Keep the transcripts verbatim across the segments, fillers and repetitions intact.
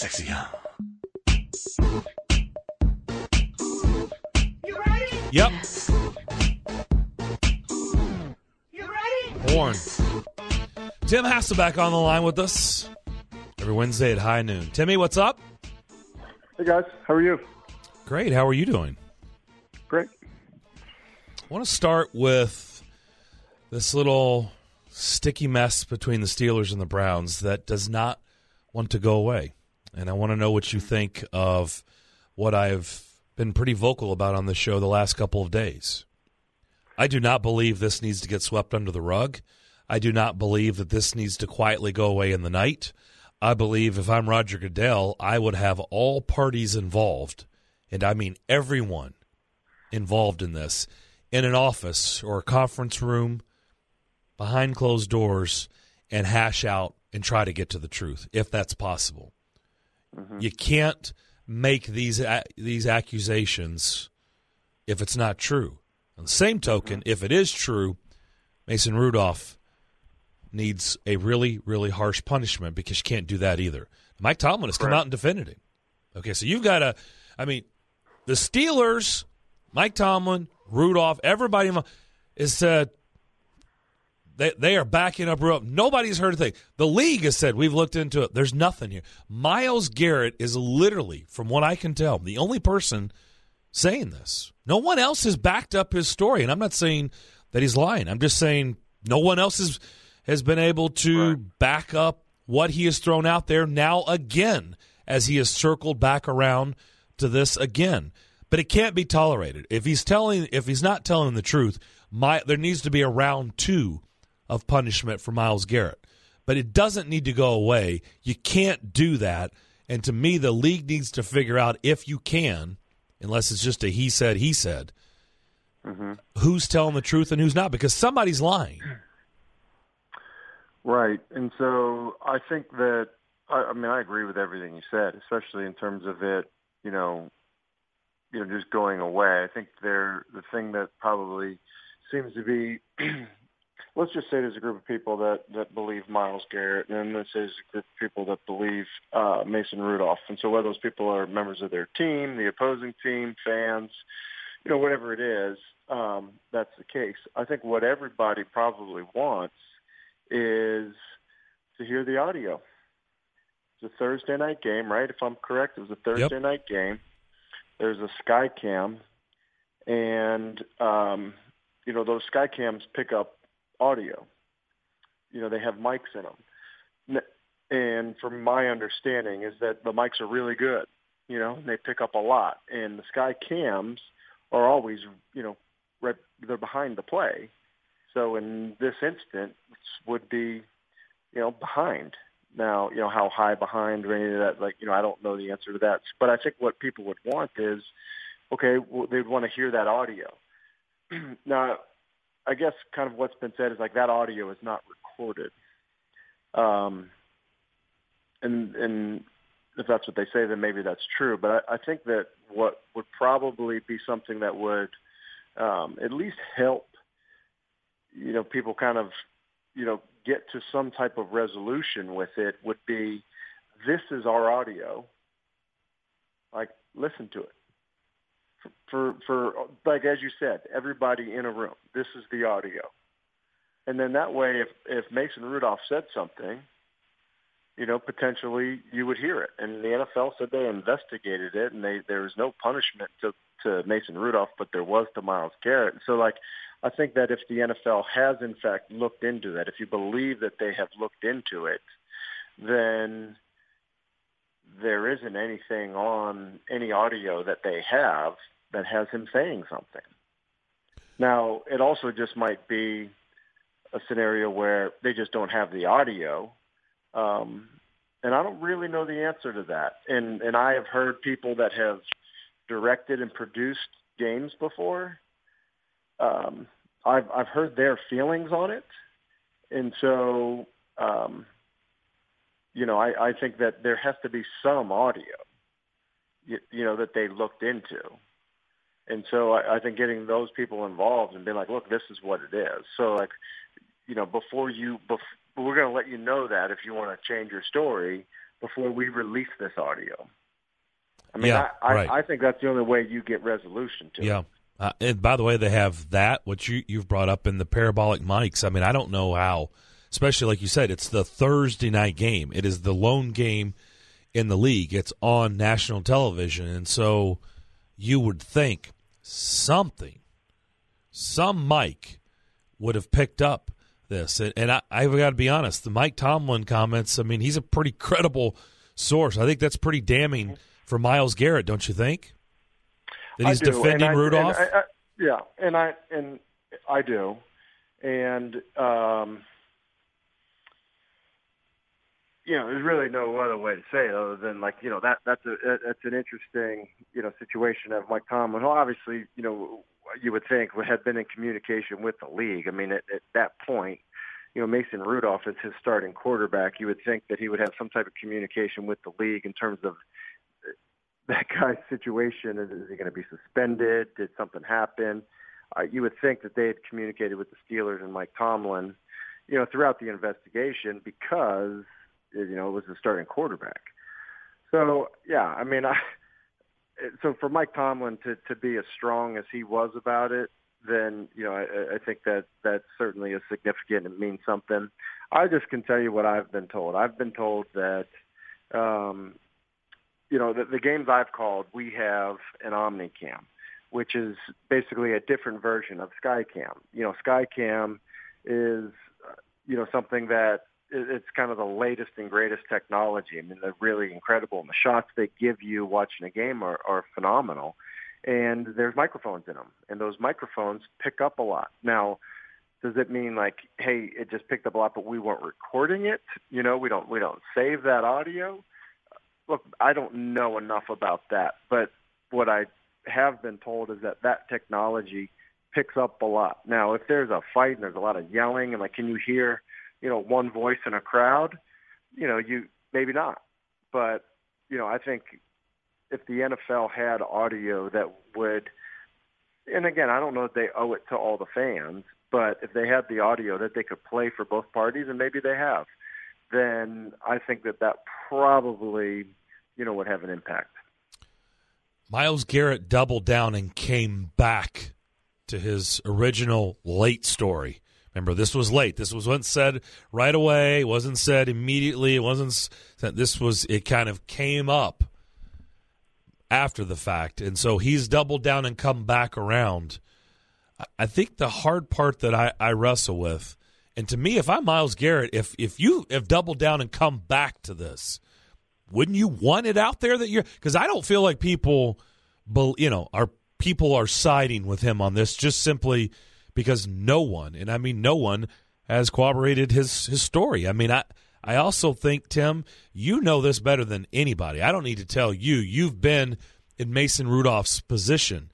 Sexy, huh? You ready? Yep. You ready? Horn. Tim Hasselback on the line with us every Wednesday at high noon. Timmy, what's up? Hey, guys. How are you? Great. How are you doing? Great. I want to start with this little sticky mess between the Steelers and the Browns that does not want to go away. And I want to know what you think of what I've been pretty vocal about on the show the last couple of days. I do not believe this needs to get swept under the rug. I do not believe that this needs to quietly go away in the night. I believe if I'm Roger Goodell, I would have all parties involved, and I mean everyone involved in this, in an office or a conference room behind closed doors and hash out and try to get to the truth, if that's possible. Mm-hmm. You can't make these these accusations if it's not true. On the same token, mm-hmm. if it is true, Mason Rudolph needs a really, really harsh punishment because you can't do that either. Mike Tomlin has Correct. come out and defended him. Okay, so you've got to – I mean, the Steelers, Mike Tomlin, Rudolph, everybody has said they, they are backing up Rudolph. Nobody's heard a thing. The league has said, we've looked into it. There's nothing here. Myles Garrett is literally, from what I can tell, the only person saying this. No one else has backed up his story, and I'm not saying that he's lying. I'm just saying no one else has – has been able to right. back up what he has thrown out there now again as he has circled back around to this again. But it can't be tolerated. If he's telling, if he's not telling the truth, my, there needs to be a round two of punishment for Myles Garrett. But it doesn't need to go away. You can't do that. And to me, the league needs to figure out if you can, unless it's just a he said, he said, mm-hmm. who's telling the truth and who's not, because somebody's lying. Right. And so I think that, I, I mean, I agree with everything you said, especially in terms of it, you know, you know, just going away. I think they're the thing that probably seems to be, let's just say there's a group of people that, that believe Myles Garrett, and then let's say there's a group of people that believe uh, Mason Rudolph. And so whether those people are members of their team, the opposing team, fans, you know, whatever it is, um, that's the case. I think what everybody probably wants is to hear the audio. It's a Thursday night game, right? If I'm correct, it was a Thursday yep. night game. There's a sky cam, and um, you know those sky cams pick up audio. You know they have mics in them, and from my understanding is that the mics are really good. You know they pick up a lot, and the sky cams are always you know right they're behind the play. So in this instance, would be, you know, behind. Now, you know, how high behind or any of that, like, you know, I don't know the answer to that. But I think what people would want is, okay, well, they'd want to hear that audio. Now, I guess kind of what's been said is like that audio is not recorded. Um, and and if that's what they say, then maybe that's true. But I, I think that what would probably be something that would um, at least help you know, people kind of, you know, get to some type of resolution with it would be, this is our audio. Like, listen to it. For, for, for, like, as you said, everybody in a room, this is the audio. And then that way, if, if Mason Rudolph said something, you know, potentially you would hear it. And the N F L said they investigated it, and they, there was no punishment to, to Mason Rudolph, but there was to Myles Garrett. So, like, I think that if the N F L has, in fact, looked into that, if you believe that they have looked into it, then there isn't anything on any audio that they have that has him saying something. Now, it also just might be a scenario where they just don't have the audio, um, and I don't really know the answer to that. And, and I have heard people that have directed and produced games before. Um, I've I've heard their feelings on it, and so um, you know I, I think that there has to be some audio, you, you know, that they looked into, and so I, I think getting those people involved and being like, look, this is what it is. So like, you know, before you, bef- we're going to let you know that if you want to change your story, before we release this audio. I mean, Yeah, I, right. I, I think that's the only way you get resolution to Yeah. it. Uh, and by the way, they have that, which you, you've brought up in the parabolic mics. I mean, I don't know how, especially like you said, it's the Thursday night game. It is the lone game in the league. It's on national television. And so you would think something, some mic would have picked up this. And, and I, I've got to be honest, the Mike Tomlin comments, I mean, he's a pretty credible source. I think that's pretty damning for Myles Garrett, don't you think? That he's I do. defending and I, Rudolph? And I, I, yeah, and I and I do. And, um, you know, there's really no other way to say it other than, like, you know, that that's a that's an interesting, you know, situation of Mike Tomlin, who obviously, you know, you would think had been in communication with the league. I mean, at, at that point, you know, Mason Rudolph is his starting quarterback. You would think that he would have some type of communication with the league in terms of that guy's situation. Is, is he going to be suspended? Did something happen? Uh, you would think that they had communicated with the Steelers and Mike Tomlin, you know, throughout the investigation because, you know, it was the starting quarterback. So, yeah, I mean, I, so for Mike Tomlin to, to be as strong as he was about it, then, you know, I, I think that that certainly is significant and means something. I just can tell you what I've been told. I've been told that, um, you know, the, the games I've called, we have an Omnicam, which is basically a different version of Skycam. You know, Skycam is, you know, something that it's kind of the latest and greatest technology. I mean, they're really incredible. And the shots they give you watching a game are, are phenomenal. And there's microphones in them. And those microphones pick up a lot. Now, does it mean like, hey, it just picked up a lot, but we weren't recording it? You know, we don't we don't save that audio? Look, I don't know enough about that. But what I have been told is that that technology picks up a lot. Now, if there's a fight and there's a lot of yelling and, like, can you hear, you know, one voice in a crowd, you know, you maybe not. But, you know, I think if the N F L had audio that would, and again, I don't know if they owe it to all the fans, but if they had the audio that they could play for both parties, and maybe they have, then I think that that probably, you know, would have an impact. Myles Garrett doubled down and came back to his original late story. Remember, this was late. This was wasn't said right away. It wasn't said immediately. It wasn't said. This was, it kind of came up after the fact. And so he's doubled down and come back around. I think the hard part that I, I wrestle with, and to me, if I'm Myles Garrett, if if you have doubled down and come back to this, wouldn't you want it out there that you're, because I don't feel like people, you know, are people are siding with him on this just simply because no one, and I mean no one, has corroborated his, his story. I mean, I, I also think, Tim, you know this better than anybody. I don't need to tell you. You've been in Mason Rudolph's position.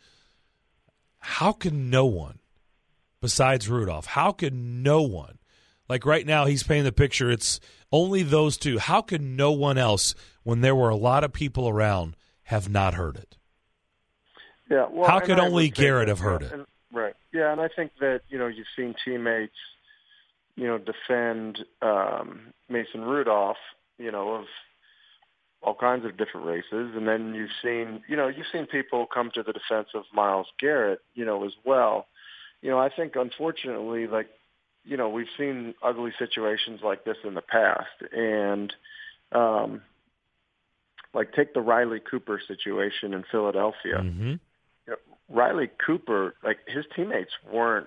How can no one, besides Rudolph, how can no one, like right now he's painting the picture, it's only those two. How could no one else, when there were a lot of people around, have not heard it? Yeah. Well, how could only Garrett that, have heard yeah, it? And, right. Yeah, and I think that, you know, you've seen teammates, you know, defend um, Mason Rudolph, you know, of all kinds of different races, and then you've seen, you know, you've seen people come to the defense of Myles Garrett, you know, as well. You know, I think unfortunately, like, you know, we've seen ugly situations like this in the past, and um, like take the Riley Cooper situation in Philadelphia. Mm-hmm. You know, Riley Cooper, like his teammates weren't,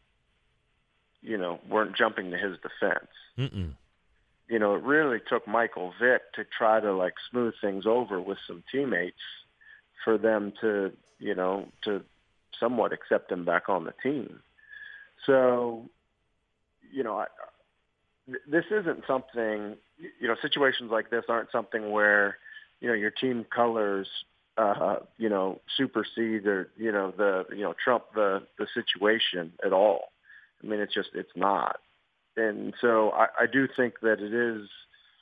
you know, weren't jumping to his defense. Mm-mm. You know, it really took Michael Vick to try to, like, smooth things over with some teammates for them to, you know, to somewhat accept him back on the team. So, you know, I, this isn't something, you know, situations like this aren't something where, you know, your team colors, uh, you know, supersede or, you know, the, you know, trump the, the situation at all. I mean, it's just, it's not. And so I, I do think that it is,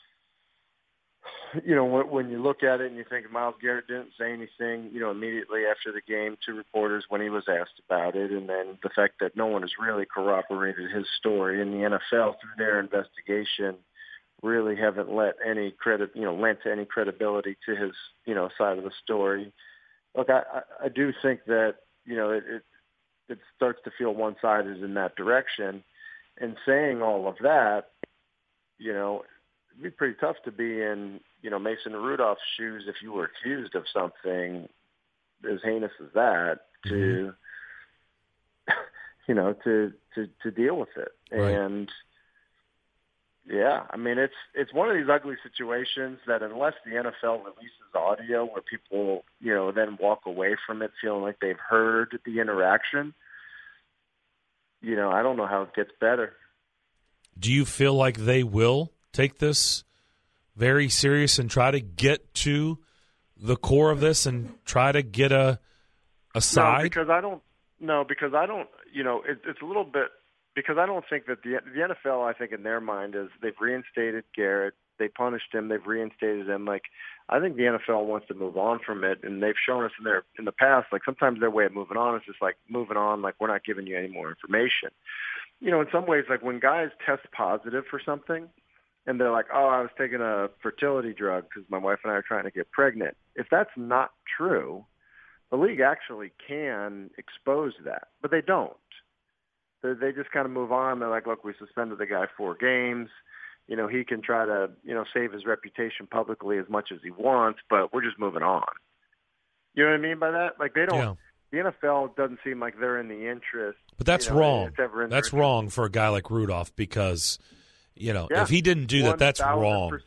you know, when, when you look at it and you think Myles Garrett didn't say anything, you know, immediately after the game to reporters when he was asked about it, and then the fact that no one has really corroborated his story in the N F L through their investigation, really haven't let any credit, you know, lent any credibility to his, you know, side of the story. Look, I, I, I do think that, you know, it, it it starts to feel one-sided in that direction. And saying all of that, you know, it'd be pretty tough to be in, you know, Mason Rudolph's shoes if you were accused of something as heinous as that to, mm-hmm. you know, to, to, to deal with it. Right. And yeah, I mean, it's, it's one of these ugly situations that unless the N F L releases audio where people, you know, then walk away from it feeling like they've heard the interaction, you know, I don't know how it gets better. Do you feel like they will take this very serious and try to get to the core of this and try to get a a side? No, because I don't. No, because I don't. You know, it, it's a little bit because I don't think that the the N F L. I think in their mind is they've reinstated Garrett. They punished him. They've reinstated him. Like I think the N F L wants to move on from it, and they've shown us in their in the past. Like sometimes their way of moving on is just like moving on. Like we're not giving you any more information. You know, in some ways, like when guys test positive for something, and they're like, "Oh, I was taking a fertility drug because my wife and I are trying to get pregnant." If that's not true, the league actually can expose that, but they don't. They, they just kind of move on. They're like, "Look, we suspended the guy four games. You know, he can try to, you know, save his reputation publicly as much as he wants, but we're just moving on." You know what I mean by that? Like they don't. Yeah. The N F L doesn't seem like they're in the interest. But that's you know, wrong. That's wrong for a guy like Rudolph because, you know, yeah. if he didn't do that, that's wrong.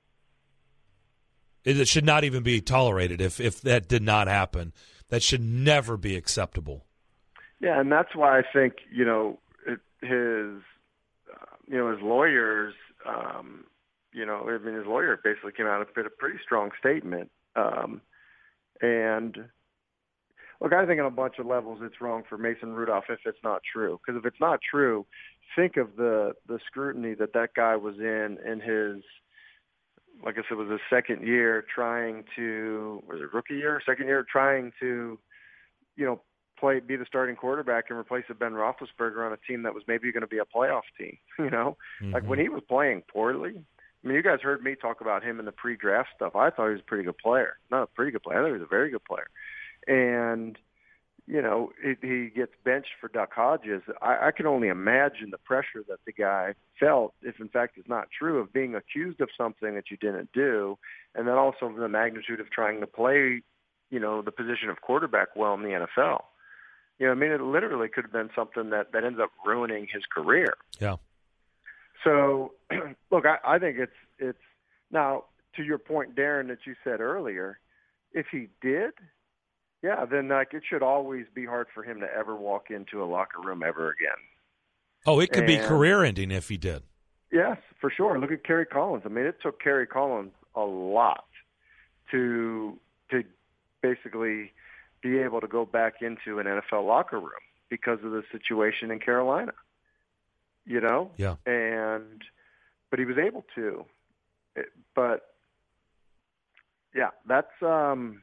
It, it should not even be tolerated if, if that did not happen. That should never be acceptable. Yeah, and that's why I think, you know, it, his, uh, you know, his lawyers, um, you know, I mean, his lawyer basically came out with a pretty strong statement. Um, and, look, I think on a bunch of levels it's wrong for Mason Rudolph if it's not true. Because if it's not true, think of the, the scrutiny that that guy was in in his, like I said, it was his second year trying to, was it rookie year, second year, trying to, you know, play, be the starting quarterback and replace a Ben Roethlisberger on a team that was maybe going to be a playoff team, you know? Mm-hmm. Like when he was playing poorly, I mean, you guys heard me talk about him in the pre-draft stuff. I thought he was a pretty good player. Not a pretty good player. I thought he was a very good player. And, you know, it, he gets benched for Duck Hodges. I, I can only imagine the pressure that the guy felt, if in fact it's not true, of being accused of something that you didn't do, and then also the magnitude of trying to play, you know, the position of quarterback well in the N F L. You know, I mean, it literally could have been something that, that ends up ruining his career. Yeah. So, look, I, I think it's it's now to your point, Darren, that you said earlier. If he did, yeah, then like it should always be hard for him to ever walk into a locker room ever again. Oh, it could and, be career-ending if he did. Yes, for sure. Look at Kerry Collins. I mean, it took Kerry Collins a lot to to basically be able to go back into an N F L locker room because of the situation in Carolina. You know? Yeah. And but he was able to. It, but yeah, that's um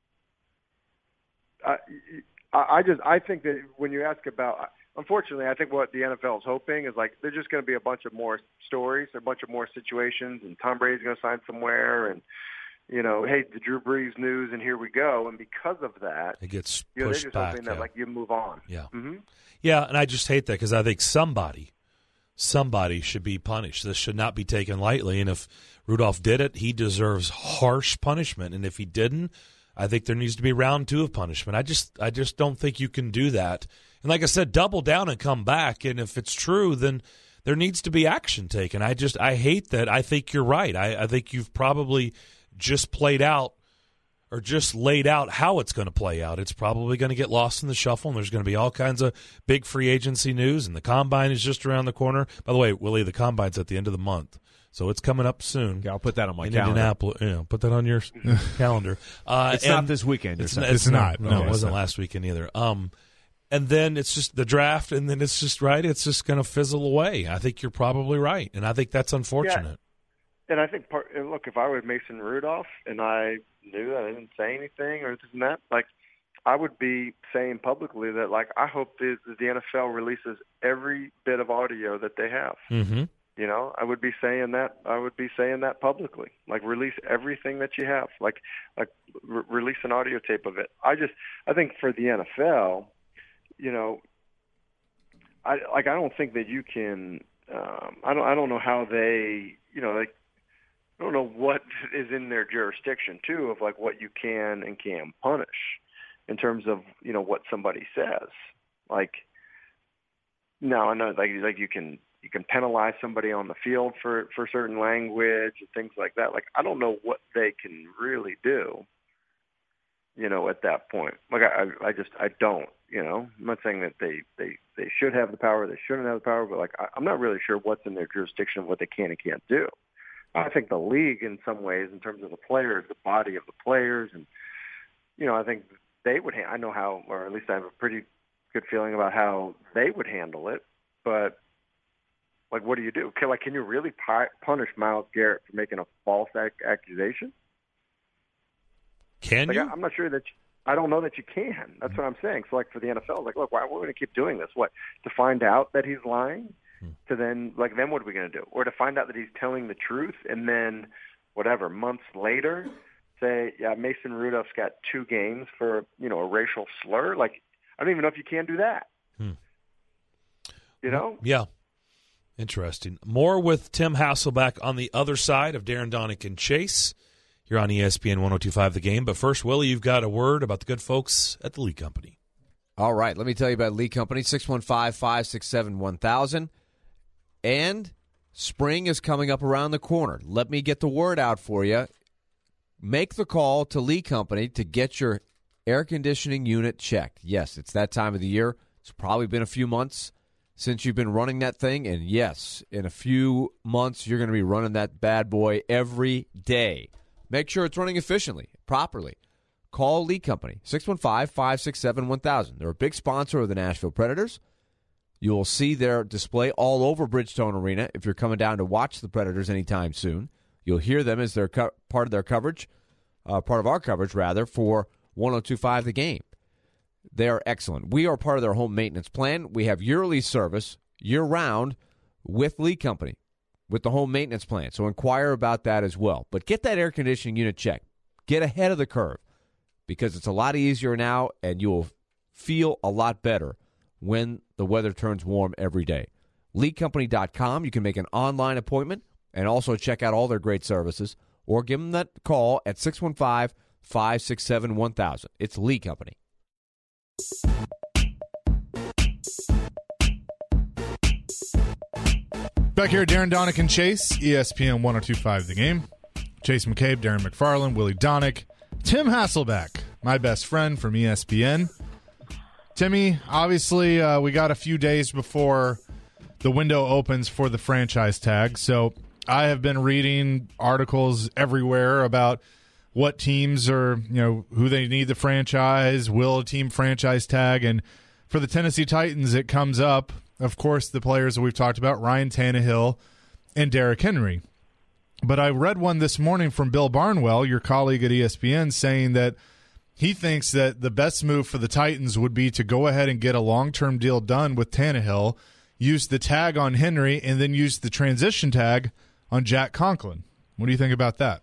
I, I just I think that when you ask about, unfortunately, I think what the N F L is hoping is like there's just going to be a bunch of more stories, a bunch of more situations, and Tom Brady's going to sign somewhere, and you know, hey, the Drew Brees news, and here we go. And because of that, it gets pushed you know, they're just back. hoping Yeah. that like you move on. Yeah, mm-hmm. yeah, and I just hate that because I think somebody, somebody should be punished. This should not be taken lightly. And if Rudolph did it, he deserves harsh punishment. And if he didn't, I think there needs to be round two of punishment. I just I just don't think you can do that. And like I said, double down and come back. And if it's true, then there needs to be action taken. I just I hate that. I think you're right. I, I think you've probably just played out or just laid out how it's going to play out. It's probably going to get lost in the shuffle, and there's going to be all kinds of big free agency news, and the Combine is just around the corner. By the way, Willie, the Combine's at the end of the month. So it's coming up soon. Yeah, I'll put that on my in calendar. Indianapolis. Yeah, put that on your calendar. Uh, it's not this weekend. It's, not, it's, it's not. No, No, it wasn't not. last weekend either. Um, and then it's just the draft, and then it's just right. It's just going to fizzle away. I think you're probably right, and I think that's unfortunate. Yeah. And I think, part, and look, if I was Mason Rudolph and I knew that I didn't say anything or this and that, like I would be saying publicly that, like, I hope the, the N F L releases every bit of audio that they have. Mm-hmm. You know, I would be saying that. I would be saying that publicly. Like, release everything that you have. Like, like re- release an audio tape of it. I just, I think for the N F L, you know, I like. I don't think that you can. Um, I don't. I don't know how they. You know, like, I don't know what is in their jurisdiction too of like what you can and can't punish in terms of, you know, what somebody says. Like, no, I know, like, like you can. You can penalize somebody on the field for, for certain language and things like that. Like, I don't know what they can really do, you know, at that point. Like, I, I just, I don't, you know. I'm not saying that they, they, they should have the power, they shouldn't have the power, but, like, I, I'm not really sure what's in their jurisdiction, what they can and can't do. I think the league, in some ways, in terms of the players, the body of the players, and, you know, I think they would, ha- I know how, or at least I have a pretty good feeling about how they would handle it, but like, what do you do? Can, like, can you really pi- punish Myles Garrett for making a false ac- accusation? Can like, you? I, I'm not sure that you, I don't know that you can. That's mm-hmm. what I'm saying. So, like, for the N F L, like, look, why we're going to keep doing this? What, to find out that he's lying? Mm-hmm. To then, like, then what are we going to do? Or to find out that he's telling the truth, and then, whatever, months later, say, yeah, Mason Rudolph's got two games for, you know, a racial slur? Like, I don't even know if you can do that. Hmm. You know? Yeah. Interesting. More with Tim Hasselbeck on the other side of Darren Donick and Chase. You're on E S P N one oh two point five The Game. But first, Willie, you've got a word about the good folks at the Lee Company. All right. Let me tell you about Lee Company, six one five, five six seven, one thousand. And spring is coming up around the corner. Let me get the word out for you. Make the call to Lee Company to get your air conditioning unit checked. Yes, it's that time of the year. It's probably been a few months since you've been running that thing, and yes, in a few months, you're going to be running that bad boy every day. Make sure it's running efficiently, properly. Call Lee Company, six one five, five six seven, one thousand. They're a big sponsor of the Nashville Predators. You will see their display all over Bridgestone Arena if you're coming down to watch the Predators anytime soon. You'll hear them as they're co- part of their coverage, uh, part of our coverage, rather, for one oh two point five The Game. They are excellent. We are part of their home maintenance plan. We have yearly service year-round with Lee Company, with the home maintenance plan. So inquire about that as well. But get that air conditioning unit checked. Get ahead of the curve because it's a lot easier now, and you will feel a lot better when the weather turns warm every day. Lee Company dot com. You can make an online appointment and also check out all their great services, or give them that call at six one five, five six seven, one thousand. It's Lee Company. Back here, Darren Donick and Chase, E S P N one oh two point five The Game. Chase McCabe, Darren McFarland, Willie Donick, Tim Hasselbeck, my best friend from E S P N. Timmy, obviously, uh, we got a few days before the window opens for the franchise tag, so I have been reading articles everywhere about what teams are, you know, who they need the franchise, will a team franchise tag, and for the Tennessee Titans, it comes up, of course, the players that we've talked about, Ryan Tannehill and Derrick Henry. But I read one this morning from Bill Barnwell, your colleague at E S P N, saying that he thinks that the best move for the Titans would be to go ahead and get a long-term deal done with Tannehill, use the tag on Henry, and then use the transition tag on Jack Conklin. What do you think about that?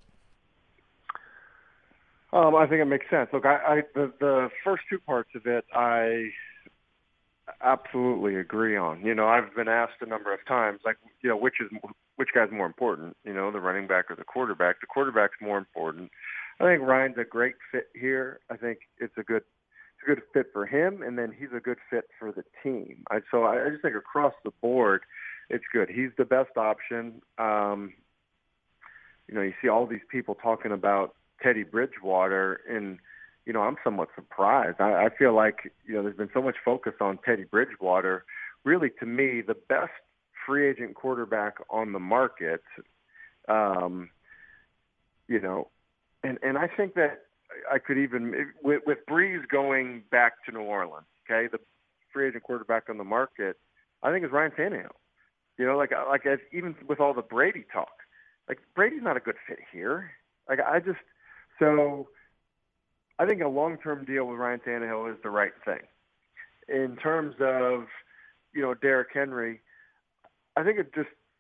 Um, I think it makes sense. Look, I, I the, the first two parts of it, I absolutely agree on. You know, I've been asked a number of times, like, you know, which is which guy's more important? You know, the running back or the quarterback? The quarterback's more important. I think Ryan's a great fit here. I think it's a good it's a good fit for him, and then he's a good fit for the team. I, so I, I just think across the board, it's good. He's the best option. Um, you know, you see all these people talking about Teddy Bridgewater, and, you know, I'm somewhat surprised. I, I feel like, you know, there's been so much focus on Teddy Bridgewater. Really, to me, the best free agent quarterback on the market, um, you know, and, and I think that I could even, with, with Breeze going back to New Orleans, okay, the free agent quarterback on the market, I think is Ryan Tannehill. You know, like, like as, even with all the Brady talk, like, Brady's not a good fit here. Like, I just, so I think a long-term deal with Ryan Tannehill is the right thing. In terms of, you know, Derrick Henry, I think it just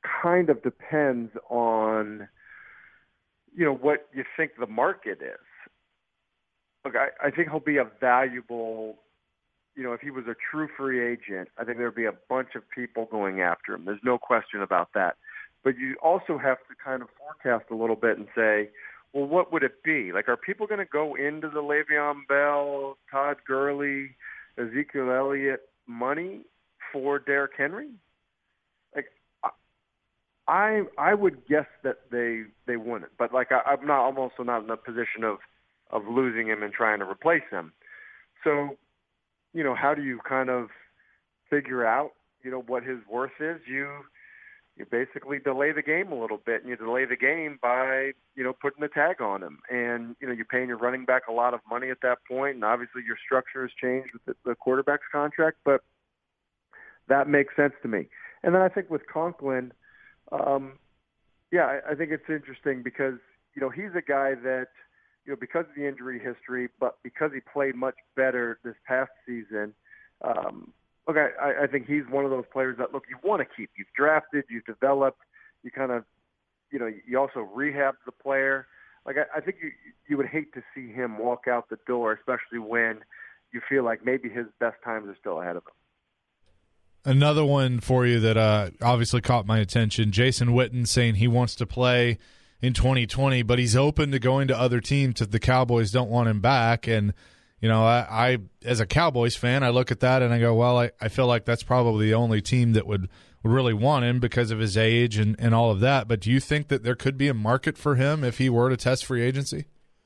kind of depends on, you know, what you think the market is. Look, I, I think he'll be a valuable, you know, if he was a true free agent, I think there'd be a bunch of people going after him. There's no question about that. But you also have to kind of forecast a little bit and say, well, what would it be? Like, are people going to go into the Le'Veon Bell, Todd Gurley, Ezekiel Elliott money for Derrick Henry? Like, I I would guess that they they wouldn't. But like, I, I'm not. I'm also not in a position of of losing him and trying to replace him. So, you know, how do you kind of figure out, you know, what his worth is? You you basically delay the game a little bit, and you delay the game by, you know, putting the tag on him. And, you know, you're paying your running back a lot of money at that point, and obviously your structure has changed with the, the quarterback's contract, but that makes sense to me. And then I think with Conklin, um, yeah, I, I think it's interesting because, you know, he's a guy that, you know, because of the injury history, but because he played much better this past season, um, look, I, I think he's one of those players that, look, you want to keep. You've drafted, you've developed, you kind of, you know, you also rehabbed the player. Like, I, I think you you would hate to see him walk out the door, especially when you feel like maybe his best times are still ahead of him. Another one for you that uh, obviously caught my attention, Jason Witten saying he wants to play in twenty twenty, but he's open to going to other teams if the Cowboys don't want him back. And, you know, I, I as a Cowboys fan, I look at that and I go, well, I, I feel like that's probably the only team that would, would really want him because of his age and, and all of that. But do you think that there could be a market for him if he were to test free agency?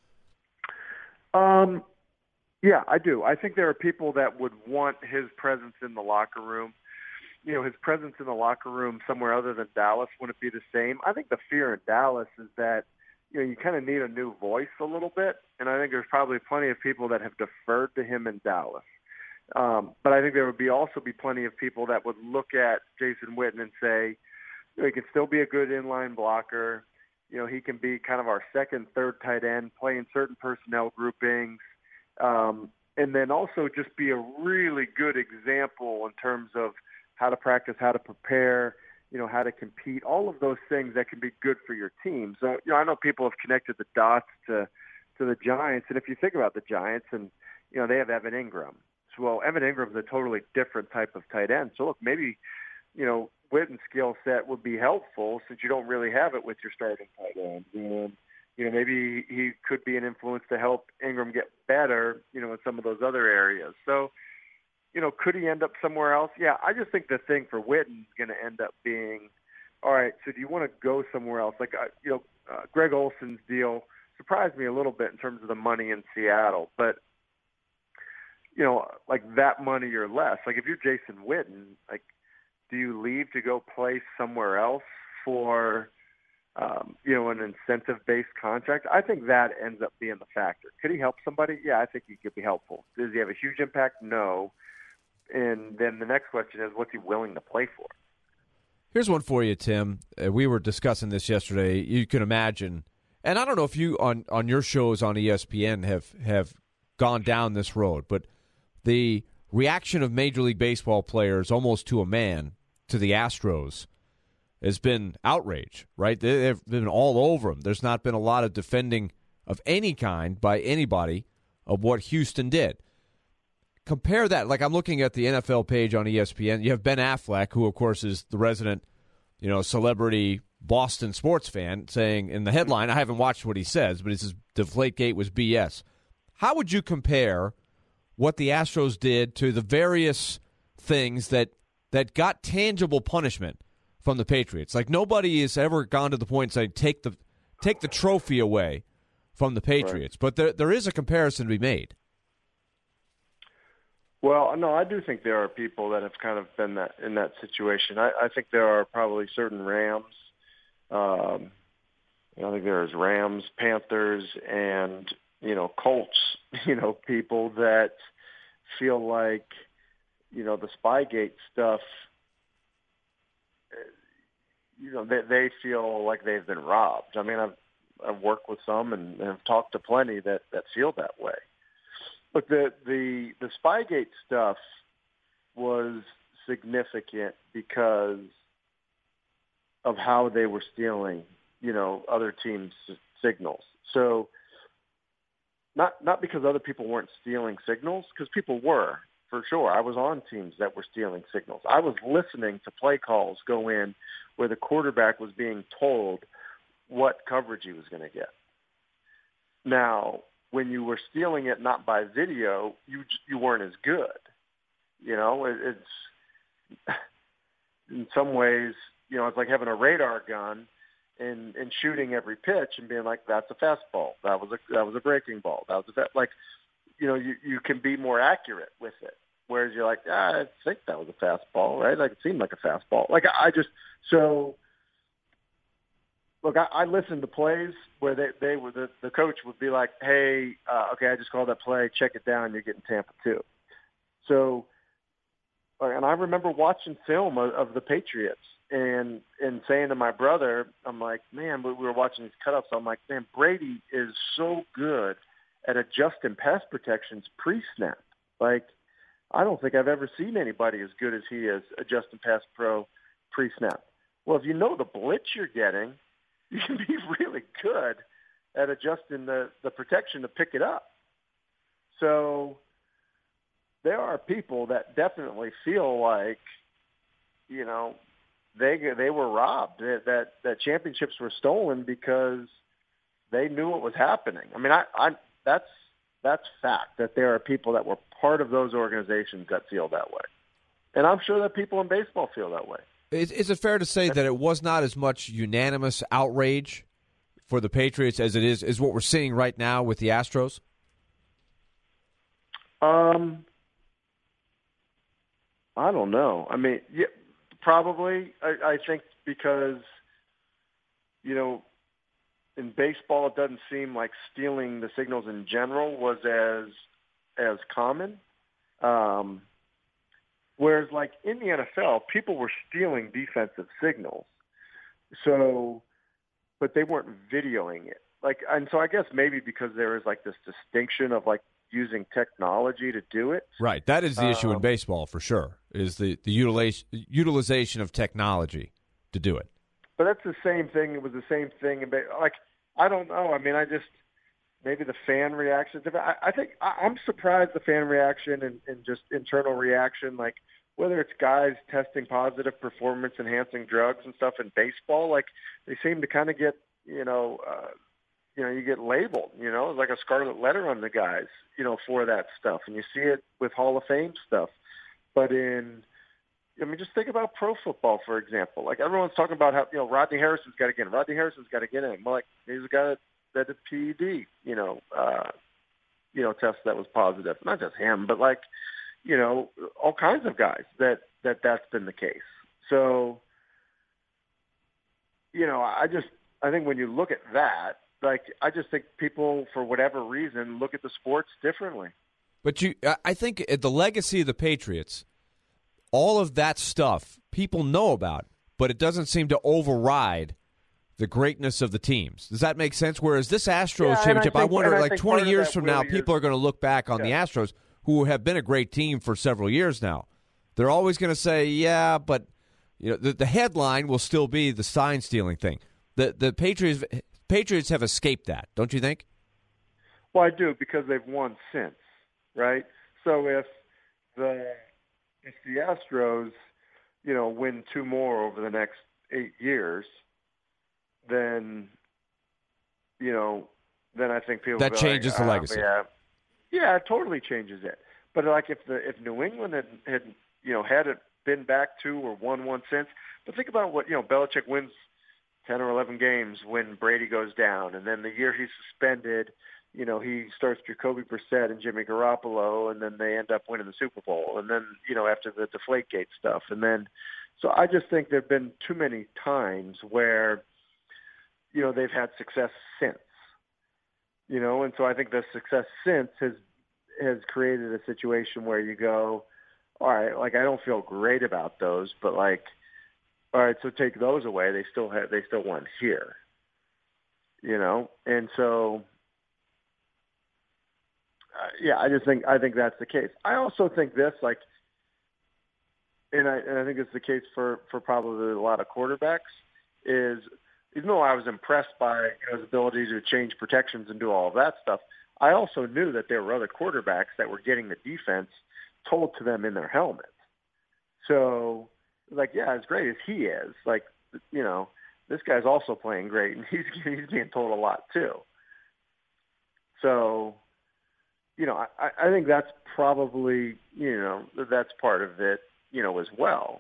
Um, yeah, I do. I think there are people that would want his presence in the locker room. You know, his presence in the locker room somewhere other than Dallas wouldn't be the same. I think the fear in Dallas is that, you know, you kind of need a new voice a little bit, and I think there's probably plenty of people that have deferred to him in Dallas. Um, but I think there would be also be plenty of people that would look at Jason Witten and say, you know, he can still be a good inline blocker. You know, he can be kind of our second, third tight end, play in certain personnel groupings, um, and then also just be a really good example in terms of how to practice, how to prepare, you know, how to compete, all of those things that can be good for your team. So, you know, I know people have connected the dots to to the Giants, and if you think about the Giants, and, you know, they have Evan Ingram. So, well, Evan Ingram's a totally different type of tight end. So, look, maybe, you know, Witten's skill set would be helpful since you don't really have it with your starting tight end. And, you know, maybe he could be an influence to help Ingram get better, you know, in some of those other areas. So, you know, could he end up somewhere else? Yeah, I just think the thing for Witten is going to end up being, all right, so do you want to go somewhere else? Like, uh, you know, uh, Greg Olson's deal surprised me a little bit in terms of the money in Seattle. But, you know, like that money or less. Like, if you're Jason Witten, like, do you leave to go play somewhere else for, um, you know, an incentive-based contract? I think that ends up being the factor. Could he help somebody? Yeah, I think he could be helpful. Does he have a huge impact? No. And then the next question is, what's he willing to play for? Here's one for you, Tim. Uh, we were discussing this yesterday. You can imagine, and I don't know if you on, on your shows on E S P N have, have gone down this road, but the reaction of Major League Baseball players almost to a man to the Astros has been outrage, right? They, they've been all over them. There's not been a lot of defending of any kind by anybody of what Houston did. Compare that. Like, I'm looking at the N F L page on E S P N. You have Ben Affleck, who, of course, is the resident, you know, celebrity Boston sports fan, saying in the headline, I haven't watched what he says, but he says Deflategate was B S. How would you compare what the Astros did to the various things that that got tangible punishment from the Patriots? Like, nobody has ever gone to the point saying take the take the trophy away from the Patriots, right. But there there is a comparison to be made. Well, no, I do think there are people that have kind of been that in that situation. I, I think there are probably certain Rams. Um, I think there's Rams, Panthers, and, you know, Colts, you know, people that feel like, you know, the Spygate stuff, you know, they, they feel like they've been robbed. I mean, I've, I've worked with some and have talked to plenty that, that feel that way. Look, the, the, the Spygate stuff was significant because of how they were stealing, you know, other teams' signals. So not not because other people weren't stealing signals, because people were, for sure. I was on teams that were stealing signals. I was listening to play calls go in where the quarterback was being told what coverage he was going to get. Now, when you were stealing it not by video, you you weren't as good. You know, it, it's in some ways, you know, it's like having a radar gun and, and shooting every pitch and being like, that's a fastball. That was a that was a breaking ball. That was a fa-. like, you know, you, you can be more accurate with it. Whereas you're like, ah, I think that was a fastball, right? Like it seemed like a fastball. Like I just so. Look, I, I listened to plays where they, they were the, the coach would be like, hey, uh, okay, I just called that play. Check it down. You're getting Tampa two. So, and I remember watching film of, of the Patriots and and saying to my brother, I'm like, man, we were watching these cutups. I'm like, man, Brady is so good at adjusting pass protections pre-snap. Like, I don't think I've ever seen anybody as good as he is adjusting pass pro pre-snap. Well, if you know the blitz you're getting, you can be really good at adjusting the, the protection to pick it up. So there are people that definitely feel like, you know, they they were robbed, that, that, that championships were stolen because they knew what was happening. I mean, I, I that's that's fact, that there are people that were part of those organizations that feel that way. And I'm sure that people in baseball feel that way. Is, is it fair to say that it was not as much unanimous outrage for the Patriots as it is is what we're seeing right now with the Astros? Um, I don't know. I mean, yeah, probably. I, I think because, you know, in baseball, it doesn't seem like stealing the signals in general was as as common. Um Whereas, like, in the N F L, people were stealing defensive signals. So, but they weren't videoing it. Like, and so I guess maybe because there is, like, this distinction of, like, using technology to do it. Right. That is the um, issue in baseball, for sure, is the, the utilization, utilization of technology to do it. But that's the same thing. It was the same thing. In, like, I don't know. I mean, I just – maybe the fan reaction. I, I think I'm surprised the fan reaction and, and just internal reaction, like whether it's guys testing positive performance-enhancing drugs and stuff in baseball, like they seem to kind of get, you know, uh, you know, you get labeled, you know, like a scarlet letter on the guys, you know, for that stuff. And you see it with Hall of Fame stuff. But in, I mean, just think about pro football, for example. Like everyone's talking about how, you know, Rodney Harrison's got to get in. Rodney Harrison's got to get in. Well, like he's a guy that that did P E D, you know, uh, you know, test that was positive. Not just him, but like, you know, all kinds of guys that, that that's been the case. So, you know, I just, I think when you look at that, like, I just think people, for whatever reason, look at the sports differently. But you, I think the legacy of the Patriots, all of that stuff people know about, but it doesn't seem to override the greatness of the teams. Does that make sense? Whereas this Astros yeah, championship, I, think, I wonder, I like twenty years from now, really people is, are going to look back on yeah. the Astros, who have been a great team for several years now. They're always going to say, yeah, but you know, the, the headline will still be the sign stealing thing. The the Patriots Patriots have escaped that, don't you think? Well, I do, because they've won since, right? So if the if the Astros, you know, win two more over the next eight years, then, you know, then I think people that will be changes like, the ah, legacy. Yeah, yeah, it totally changes it. But like if the if New England had, had you know had it been back two or won one since, but think about what you know Belichick wins ten or eleven games when Brady goes down, and then the year he's suspended, you know, he starts Jacoby Brissett and Jimmy Garoppolo, and then they end up winning the Super Bowl, and then you know after the Deflategate stuff, and then so I just think there've been too many times where you know they've had success since, you know, and so I think the success since has has created a situation where you go, all right, like I don't feel great about those, but like, all right, so take those away, they still have they still won here, you know, and so uh, yeah, I just think I think that's the case. I also think this like, and I and I think it's the case for for probably a lot of quarterbacks is even though I was impressed by you know, his ability to change protections and do all of that stuff, I also knew that there were other quarterbacks that were getting the defense told to them in their helmet. So, like, yeah, as great as he is, like, you know, this guy's also playing great, and he's, he's being told a lot too. So, you know, I, I think that's probably, you know, that's part of it, you know, as well.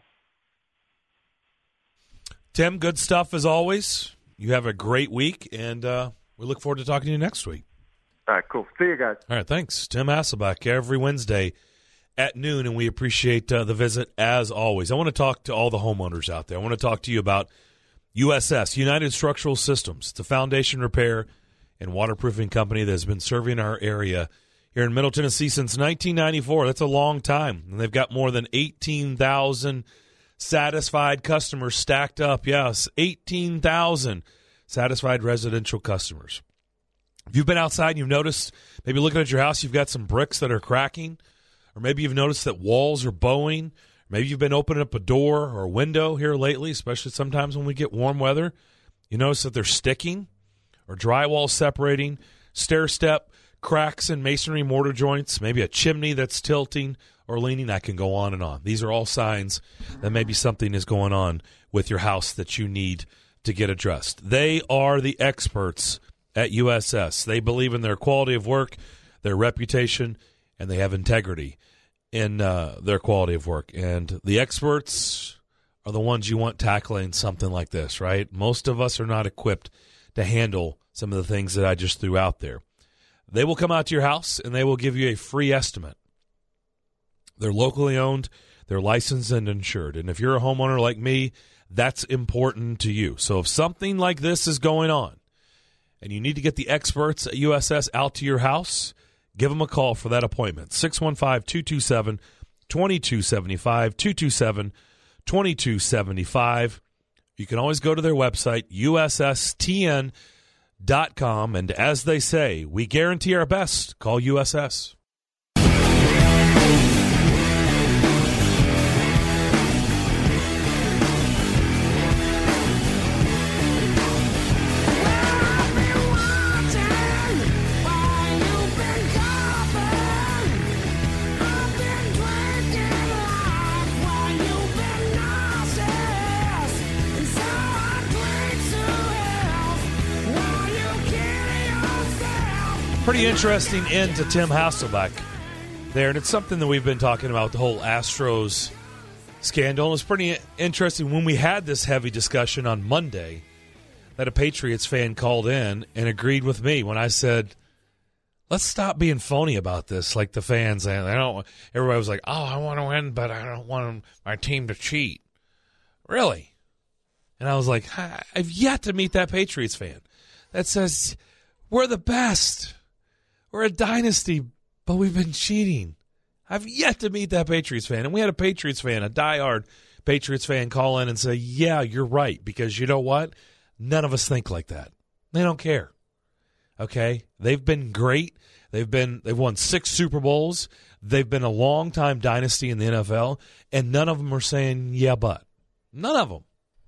Tim, good stuff as always. You have a great week, and uh, we look forward to talking to you next week. All right, cool. See you guys. All right, thanks. Tim Hasselbeck every Wednesday at noon, and we appreciate uh, the visit as always. I want to talk to all the homeowners out there. I want to talk to you about U S S, United Structural Systems. It's a foundation repair and waterproofing company that has been serving our area here in Middle Tennessee since nineteen ninety-four. That's a long time. And they've got more than eighteen thousand satisfied customers stacked up. Yes, eighteen thousand satisfied residential customers. If you've been outside and you've noticed, maybe looking at your house, you've got some bricks that are cracking, or maybe you've noticed that walls are bowing, maybe you've been opening up a door or a window here lately, especially sometimes when we get warm weather. You notice that they're sticking or drywall separating, stair step, cracks in masonry mortar joints, maybe a chimney that's tilting or leaning. I can go on and on. These are all signs that maybe something is going on with your house that you need to get addressed. They are the experts at U S S. They believe in their quality of work, their reputation, and they have integrity in uh, their quality of work. And the experts are the ones you want tackling something like this, right? Most of us are not equipped to handle some of the things that I just threw out there. They will come out to your house, and they will give you a free estimate. They're locally owned, they're licensed and insured. And if you're a homeowner like me, that's important to you. So if something like this is going on, and you need to get the experts at U S S out to your house, give them a call for that appointment. six one five, two two seven, two two seven five, two two seven, two two seven five. You can always go to their website, U S S T N dot com, and as they say, we guarantee our best. Call U S S. Pretty interesting end to Tim Hasselbeck there, and it's something that we've been talking about, the whole Astros scandal. It's pretty interesting when we had this heavy discussion on Monday that a Patriots fan called in and agreed with me when I said, let's stop being phony about this, like the fans. And I don't. Everybody was like, oh, I want to win, but I don't want my team to cheat. Really? And I was like, I've yet to meet that Patriots fan that says, we're the best. We're a dynasty, but we've been cheating. I've yet to meet that Patriots fan. And we had a Patriots fan, a diehard Patriots fan, call in and say, yeah, you're right, because you know what? None of us think like that. They don't care. Okay? They've been great. They've been they've won six Super Bowls. They've been a long-time dynasty in the N F L, and none of them are saying, yeah, but. None of them.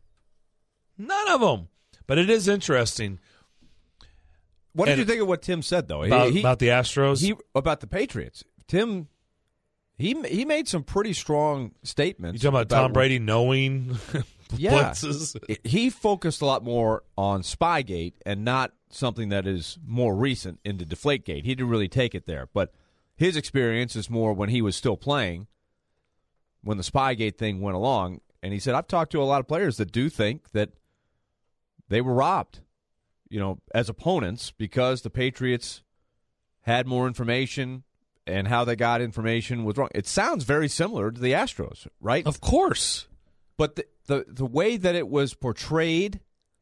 None of them. But it is interesting. What did and you think of what Tim said, though? About, he, about the Astros? He, about the Patriots. Tim, he he made some pretty strong statements. You talking about, about Tom Brady knowing yeah, blitzes? He focused a lot more on Spygate and not something that is more recent into Deflategate. He didn't really take it there. But his experience is more when he was still playing, when the Spygate thing went along. And he said, I've talked to a lot of players that do think that they were robbed, you know, as opponents, because the Patriots had more information and how they got information was wrong. It sounds very similar to the Astros, right? Of course. But the the, the way that it was portrayed,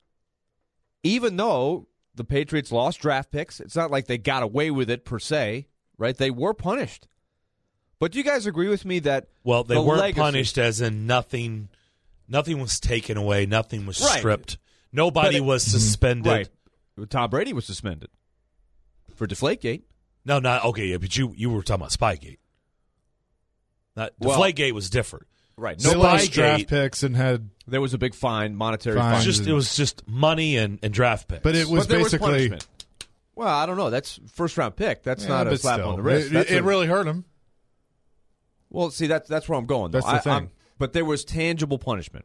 even though the Patriots lost draft picks, it's not like they got away with it per se, right? They were punished. But do you guys agree with me that Well, they the weren't legacy, punished as in nothing nothing was taken away, nothing was Right. stripped. Nobody But it- was suspended. Right. Tom Brady was suspended for Deflategate. No, not okay, yeah, but you you were talking about Spygate. Not Well- Deflategate was different. Right. They No, lost Spygate- draft picks and had There was a big fine, monetary Fine. It fine. was just, it was just money and, and draft picks. But it was But there basically. was punishment. Well, I don't know. That's first round pick. That's Yeah, not a but slap still, on the wrist. It, That's it a- really hurt him. Well, see, that's that's where I'm going. Though. That's the I, thing. I'm- but there was tangible punishment.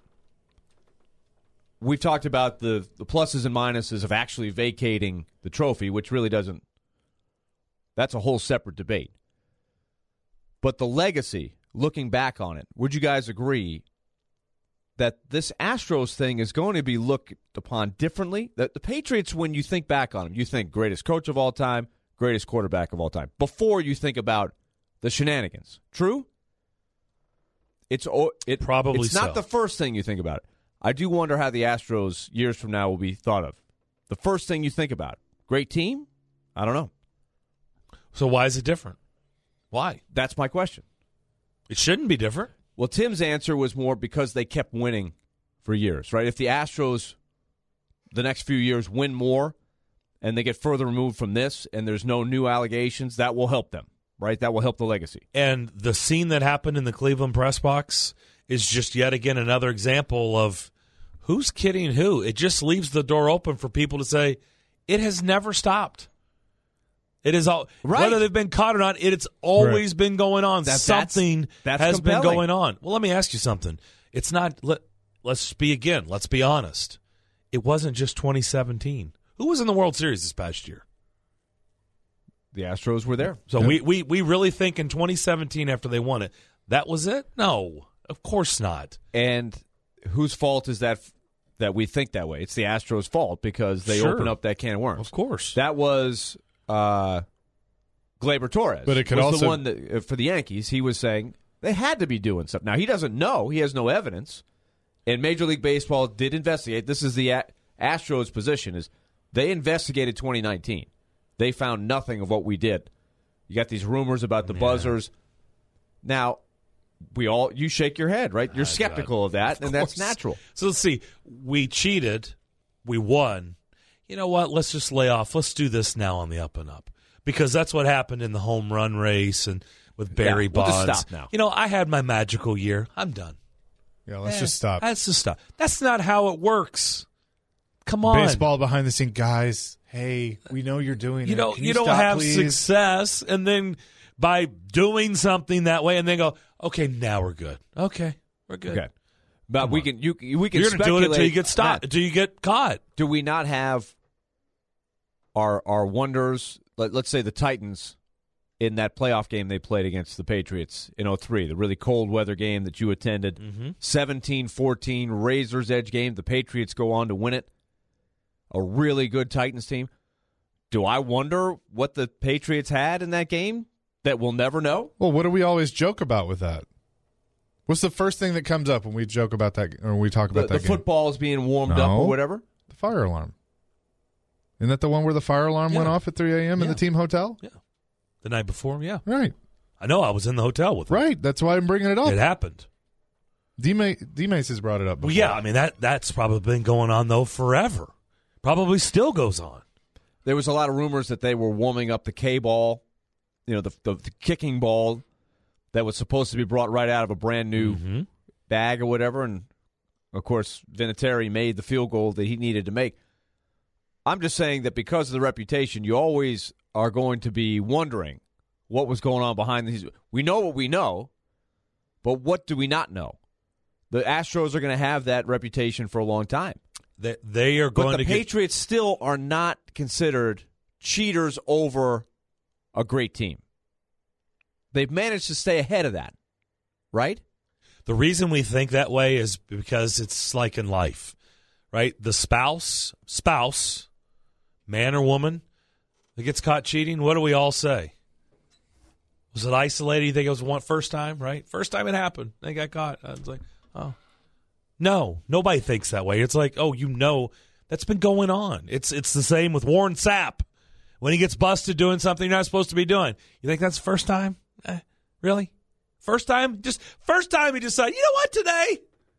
We've talked about the, the pluses and minuses of actually vacating the trophy, which really doesn't. That's a whole separate debate. But the legacy, looking back on it, would you guys agree that this Astros thing is going to be looked upon differently? That the Patriots, when you think back on them, you think greatest coach of all time, greatest quarterback of all time, before you think about the shenanigans. True? It's it Probably It's not so. the first thing you think about it. I do wonder how the Astros years from now will be thought of. The first thing you think about, great team? I don't know. So why is it different? Why? That's my question. It shouldn't be different. Well, Tim's answer was more because they kept winning for years, right? If the Astros the next few years win more and they get further removed from this and there's no new allegations, that will help them, right? That will help the legacy. And the scene that happened in the Cleveland press box is just yet again another example of who's kidding who. It just leaves the door open for people to say it has never stopped. It is all Right. whether they've been caught or not. It's always Right. been going on. That- that's- something that's has been compelling. going on. Well, let me ask you something. It's not. Let, let's be again. Let's be honest. It wasn't just twenty seventeen. Who was in the World Series this past year? The Astros were there. So we, we we really think in twenty seventeen after they won it, that was it? No, of course not. And whose fault is that f- that we think that way? It's the Astros' fault because they Sure. open up that can of worms. Of course. That was uh, Gleyber Torres. But it could was also- the one that, uh, for the Yankees, he was saying they had to be doing something. Now, he doesn't know. He has no evidence. And Major League Baseball did investigate. This is the A- Astros' position, is they investigated twenty nineteen. They found nothing of what we did. You got these rumors about the buzzers. Now, we all you shake your head, right? You're skeptical of that, and that's course. natural. So let's see. We cheated. We won. You know what? Let's just lay off. Let's do this now on the up and up. Because that's what happened in the home run race and with Barry Yeah, we'll just Bonds. stop now. You know, I had my magical year. I'm done. Yeah, let's Eh, just stop. Let's just stop. That's not how it works. Come on. Baseball behind the scenes, guys. Hey, we know you're doing You it. don't Can you don't stop, have please? success and then by doing something that way and then go, okay, now we're good. Okay, we're good. Okay, but we can you we can You're going to do it until you speculate- get stopped, until you get caught. Do we not have our our wonders? Let, let's say the Titans in that playoff game they played against the Patriots in oh three, the really cold weather game that you attended, Mm-hmm. seventeen fourteen Razor's Edge game. The Patriots go on to win it. A really good Titans team. Do I wonder what the Patriots had in that game that we'll never know? Well, what do we always joke about with that? What's the first thing that comes up when we joke about that or when we talk The, about the that game? football's being warmed up No. or whatever? The fire alarm. Isn't that the one where the fire alarm went Yeah. off at three a.m. in Yeah. the team hotel? Yeah. The night before, yeah. Right. I know I was in the hotel with them. Right. That's why I'm bringing it up. It happened. D-Mace has brought it up before. Well, yeah, I mean, that that's probably been going on, though, forever. Probably still goes on. There was a lot of rumors that they were warming up the K ball, you know, the, the, the kicking ball that was supposed to be brought right out of a brand new Mm-hmm. bag or whatever. And, of course, Vinatieri made the field goal that he needed to make. I'm just saying that because of the reputation, you always are going to be wondering what was going on behind these. We know what we know, but what do we not know? The Astros are going to have that reputation for a long time. They, they are But going the to get. Patriots still are not considered cheaters over a great team. They've managed to stay ahead of that, right? The reason we think that way is because it's like in life, right? The spouse, spouse, man or woman, that gets caught cheating, what do we all say? Was it isolated? You think it was one first time, right? First time it happened. They got caught. I was like, oh. No, nobody thinks that way. It's like, oh, you know, that's been going on. It's it's the same with Warren Sapp. When he gets busted doing something you're not supposed to be doing. You think that's the first time? Eh, really? First time? Just first time he decided, you know what, today?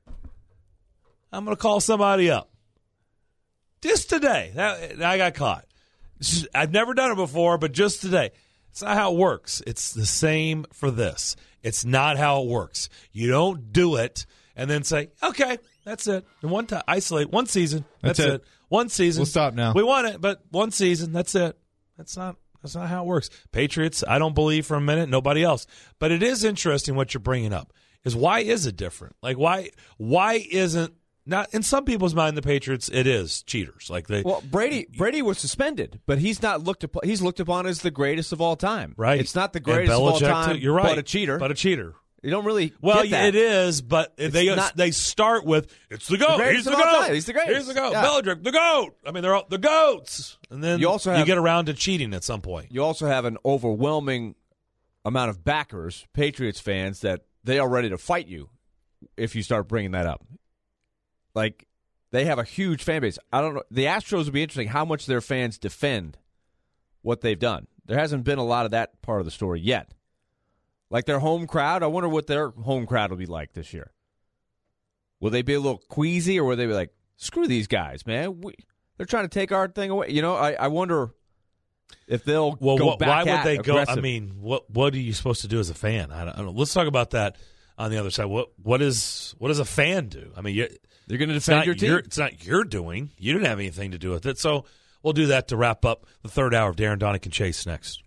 I'm going to call somebody up. Just today. That, I got caught. Just- I've never done it before, but just today. It's not how it works. It's the same for this. It's not how it works. You don't do it and then say, okay, that's it. And one time, isolate one season. That's, That's it. it. One season. We'll stop now. We won it, but one season. That's it. That's not. That's not how it works. Patriots, I don't believe for a minute. Nobody else. But it is interesting what you're bringing up. Is why is it different? Like why? Why isn't not in some people's mind the Patriots? It is cheaters. Like they. Well, Brady Brady was suspended, but he's not looked upon. He's looked upon as the greatest of all time. Right. It's not the And greatest of all Belichick, time. too. You're right. But a cheater. But a cheater. You don't really. Well, get that. it is, but they not- they start with it's the goat. The He's greatest the of all goat. time. He's the greatest. He's the goat. Yeah. Belichick, the goat. I mean, they're all the goats. And then You also you have- get around to cheating at some point. You also have an overwhelming amount of backers, Patriots fans, that they are ready to fight you if you start bringing that up. Like, they have a huge fan base. I don't know. The Astros would be interesting how much their fans defend what they've done. There hasn't been a lot of that part of the story yet. Like their home crowd, I wonder what their home crowd will be like this year. Will they be a little queasy, or will they be like, screw these guys, man? We, they're trying to take our thing away. You know, I, I wonder if they'll Well, go what, back why would at they go? I aggressive. mean, what what are you supposed to do as a fan? I don't, I don't know. Let's talk about that on the other side. What what is what does a fan do? I mean, you, They're going to it's defend not your team. your- it's not your doing. You didn't have anything to do with it. So we'll do that to wrap up the third hour of Darren, Donick, and Chase next.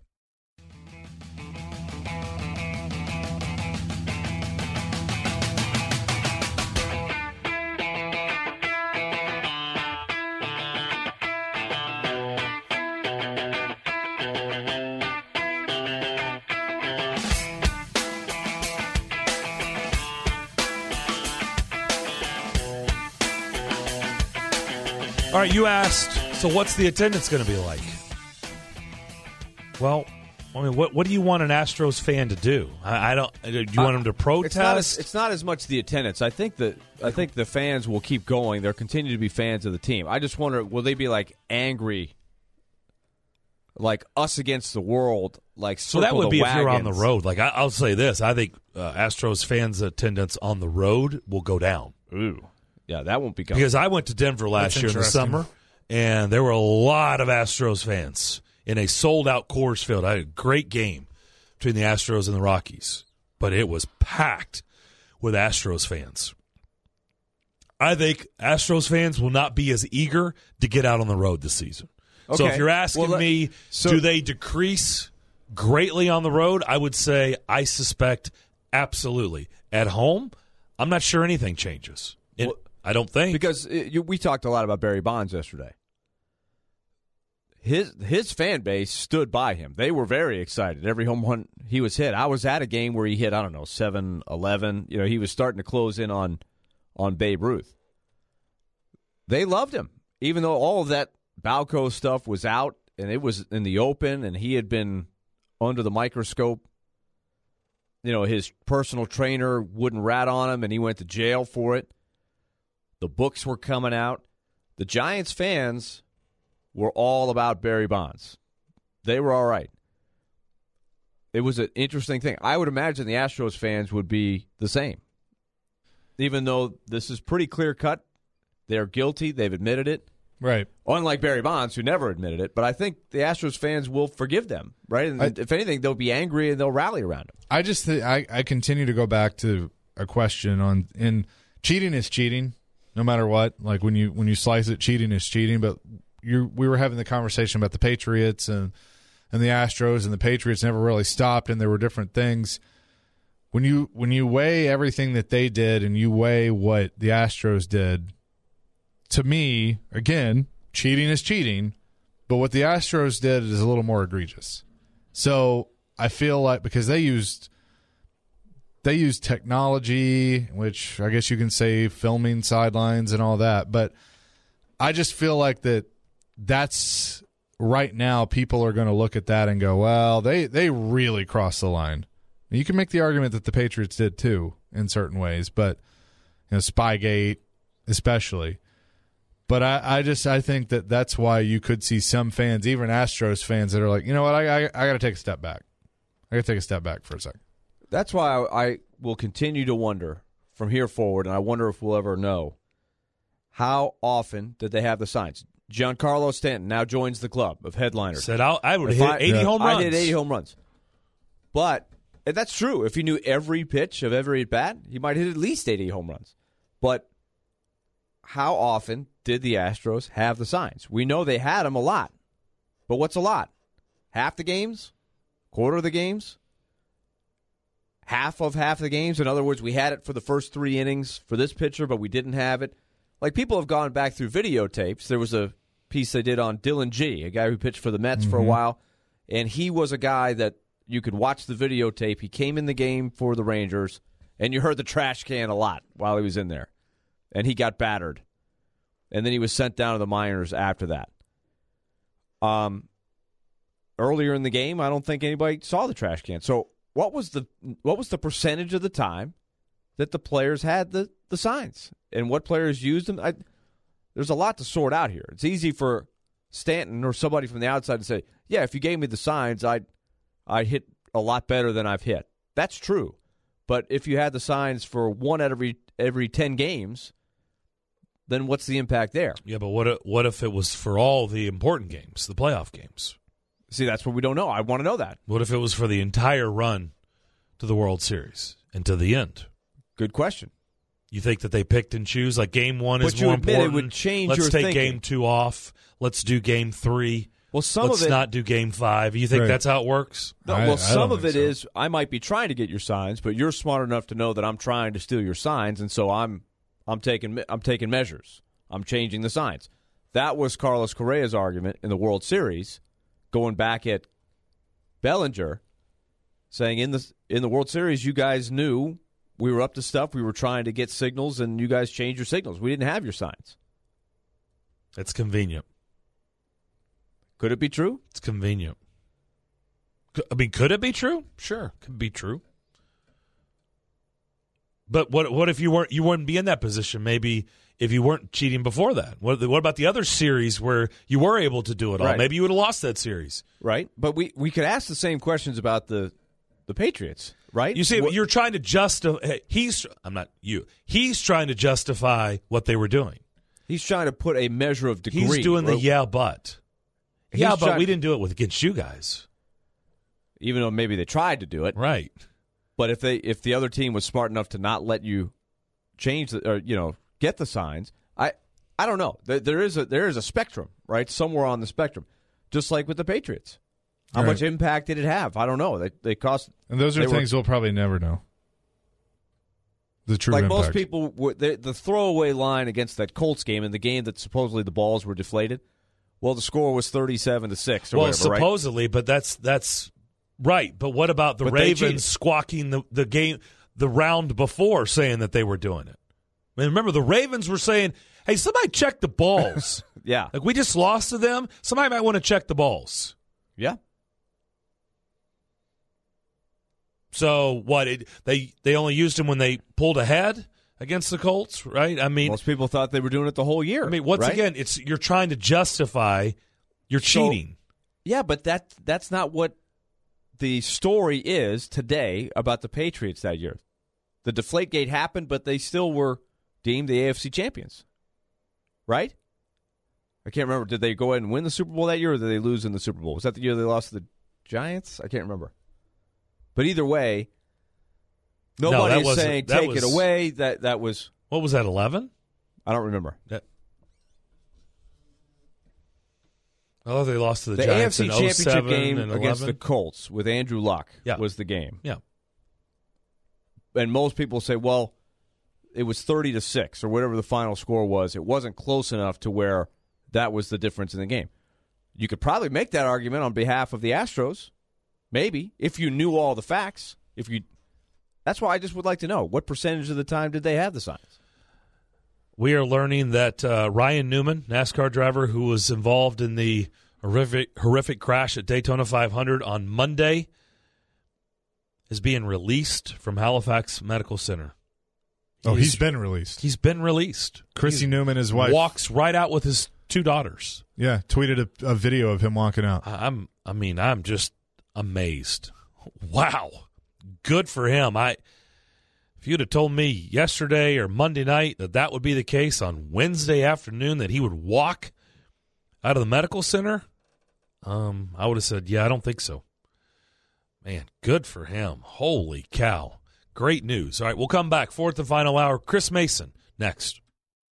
All right, you asked, so what's the attendance going to be like? Well, I mean, what what do you want an Astros fan to do? I, I don't. Do you want them to protest? It's not, as, it's not as much the attendance. I think that I think the fans will keep going. They'll continue to be fans of the team. I just wonder, will they be like angry, like us against the world? Like so that would the be if you're on the wagons? road. Like I, I'll say this, I think uh, Astros fans' attendance on the road will go down. Ooh, yeah, that won't be coming. Because I went to Denver last That's year in the interesting. summer, and there were a lot of Astros fans in a sold-out Coors Field. I had a great game between the Astros and the Rockies, but it was packed with Astros fans. I think Astros fans will not be as eager to get out on the road this season. So Okay. if you're asking Well, let- me, so- do they decrease greatly on the road? I would say I suspect absolutely. At home, I'm not sure anything changes. It, Well, I don't think. Because uh, you, we talked a lot about Barry Bonds yesterday. His his fan base stood by him. They were very excited every home run he was hit. I was at a game where he hit, I don't know, seven eleven. You know, he was starting to close in on on Babe Ruth. They loved him, even though all of that Balco stuff was out and it was in the open and he had been under the microscope. You know, his personal trainer wouldn't rat on him and he went to jail for it. The books were coming out. The Giants fans were all about Barry Bonds. They were all right. It was an interesting thing. I would imagine the Astros fans would be the same. Even though this is pretty clear-cut. They're guilty. They've admitted it. Right. Unlike Barry Bonds, who never admitted it. But I think the Astros fans will forgive them, right? And I- if anything, they'll be angry and they'll rally around him. I just th- I, I continue to go back to a question on in cheating is cheating, no matter what. Like when you when you slice it, cheating is cheating. But you we were having the conversation about the Patriots and and the Astros, and the Patriots never really stopped, and there were different things. When you when you weigh everything that they did and you weigh what the Astros did, to me, again, cheating is cheating, but what the Astros did is a little more egregious. So I feel like because they used they used technology, which I guess you can say filming sidelines and all that, but I just feel like that that's right now people are going to look at that and go, well, they, they really crossed the line. You can make the argument that the Patriots did too in certain ways, but you know, Spygate especially. But I, I just I think that that's why you could see some fans, even Astros fans, that are like, you know what, I I, I got to take a step back. I got to take a step back for a second. That's why I, I will continue to wonder from here forward, and I wonder if we'll ever know, how often did they have the signs? Giancarlo Stanton now joins the club of headliners. Said I'll, I would If hit I- eighty Yeah. home runs. I did eighty home runs. But And that's true. If he knew every pitch of every at bat, he might hit at least eighty home runs. But how often did the Astros have the signs? We know they had them a lot. But what's a lot? Half the games? Quarter of the games? Half of half the games? In other words, we had it for the first three innings for this pitcher, but we didn't have it. Like, people have gone back through videotapes. There was a piece they did on Dylan G, a guy who pitched for the Mets mm-hmm. for a while, and he was a guy that you could watch the videotape. He came in the game for the Rangers, and you heard the trash can a lot while he was in there. And he got battered. And then he was sent down to the minors after that. Um, earlier in the game, I don't think anybody saw the trash can. So what was the what was the percentage of the time that the players had the, the signs? And what players used them? I, there's a lot to sort out here. It's easy for Stanton or somebody from the outside to say, yeah, if you gave me the signs, I'd, I'd hit a lot better than I've hit. That's true. But if you had the signs for one out of every, every ten games, then what's the impact there? Yeah, but what if, what if it was for all the important games, the playoff games? See, that's what we don't know. I want to know that. What if it was for the entire run to the World Series and to the end? Good question. You think that they picked and choose? Like, game one but is more important. It would change Let's your take thinking. game two off. Let's do game three. Well, some Let's of it, not do game five. You think right. that's how it works? No, I, well, I some of it so. is I might be trying to get your signs, but you're smart enough to know that I'm trying to steal your signs, and so I'm I'm taking I'm taking measures. I'm changing the signs. That was Carlos Correa's argument in the World Series, going back at Bellinger, saying in the in the World Series, you guys knew we were up to stuff. We were trying to get signals, and you guys changed your signals. We didn't have your signs. It's convenient. Could it be true? It's convenient. I mean, could it be true? Sure, could be true. But what what if you weren't you wouldn't be in that position? Maybe if you weren't cheating before that. What what about the other series where you were able to do it all? Right. Maybe you would have lost that series. Right. But we, we could ask the same questions about the the Patriots, right? You see, what, you're trying to justify. He's I'm not you. He's trying to justify what they were doing. He's trying to put a measure of degree. He's doing the right? yeah, but He's yeah, but trying, we didn't do it with against you guys, even though maybe they tried to do it. right? But if they if the other team was smart enough to not let you change the, or you know get the signs, I I don't know. There, there is a there is a spectrum, right? Somewhere on the spectrum, just like with the Patriots. How Right. much impact did it have? I don't know. They they cost. And those are they things were, we'll probably never know. The true like impact. most people, were, the, the throwaway line against that Colts game in the game that supposedly the balls were deflated. Well, the score was thirty-seven to six or Well, whatever, right? supposedly, but that's that's right. But what about the But they cheated. Ravens squawking the, the game the round before, saying that they were doing it? I mean, remember the Ravens were saying, "Hey, somebody check the balls." Yeah, Like we just lost to them. Somebody might want to check the balls. yeah. So what? It, they they only used him when they pulled ahead against the Colts, right? I mean, Most people thought they were doing it the whole year. I mean, once right? again, it's you're trying to justify you're So- cheating. Yeah, but that that's not what the story is today about the Patriots that year. The Deflategate happened, but they still were deemed the A F C champions, right? I can't remember. Did they go ahead and win the Super Bowl that year, or did they lose in the Super Bowl? Was that the year they lost to the Giants? I can't remember. But either way, No, nobody that is wasn't- saying that take was- it away. That that was What was that? Eleven? I don't remember. That. Oh, they lost to the, The A F Giants C in Championship 07 game and against the eleven. Colts with Andrew Luck Yeah. was the game. Yeah. And most people say, well, it was thirty to six or whatever the final score was. It wasn't close enough to where that was the difference in the game. You could probably make that argument on behalf of the Astros, maybe, if you knew all the facts. If you, that's why I just would like to know, what percentage of the time did they have the signs? We are learning that uh, Ryan Newman, NASCAR driver who was involved in the horrific, horrific crash at Daytona five hundred on Monday, is being released from Halifax Medical Center. Oh, he's been released. He's been released. Chrissy He's- Newman, his wife, walks right out with his two daughters. yeah, tweeted a, a video of him walking out. I- I'm, I mean, I'm just amazed. Wow, good for him. I, if you'd have told me yesterday or Monday night that that would be the case on Wednesday afternoon, that he would walk out of the medical center, um, I would have said, yeah, I don't think so. Man, good for him. Holy cow. Great news. All right, we'll come back. Fourth and final hour. Chris Mason next.